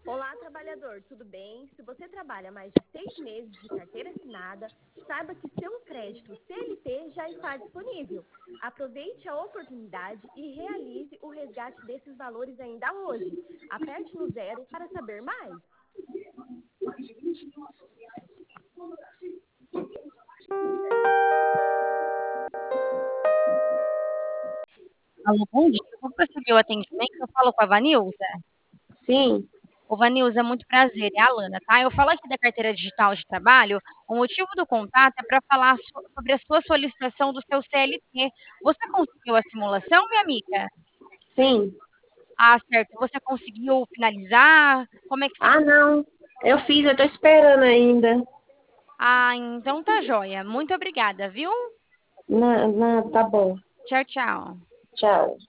Olá, trabalhador, tudo bem? Se você trabalha mais de 6 meses de carteira assinada, saiba que seu crédito CLT já está disponível. Aproveite a oportunidade e realize o resgate desses valores ainda hoje. Aperte no 0 para saber mais. Alô, bom dia. Vou prosseguir o atendimento. Eu falo com a Vanilza. Sim. Ô, Vanilza, muito prazer. É a Alana, tá? Eu falo aqui da carteira digital de trabalho. O motivo do contato é para falar sobre a sua solicitação do seu CLT. Você conseguiu a simulação, minha amiga? Sim. Ah, certo. Você conseguiu finalizar? Como é que Ah, ficou? não. Eu fiz, eu tô esperando ainda. Ah, então tá joia. Muito obrigada, viu? Não, tá bom. Tchau, tchau. Tchau.